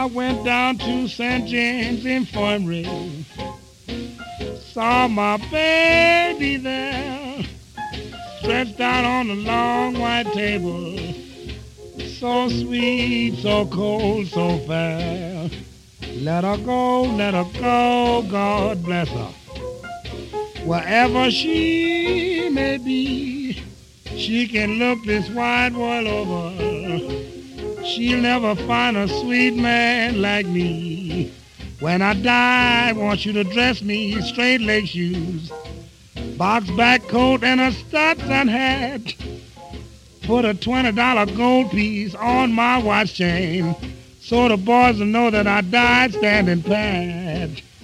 I went down to St. James Infirmary, saw my baby there, stretched out on the long white table, so sweet, so cold, so fair. Let her go, God bless her. Wherever she may be, she can look this wide world over. She'll never find a sweet man like me. When I die, I want you to dress me straight leg shoes, box back coat and a Stetson hat. Put a $20 gold piece on my watch chain so the boys will know that I died standing pat.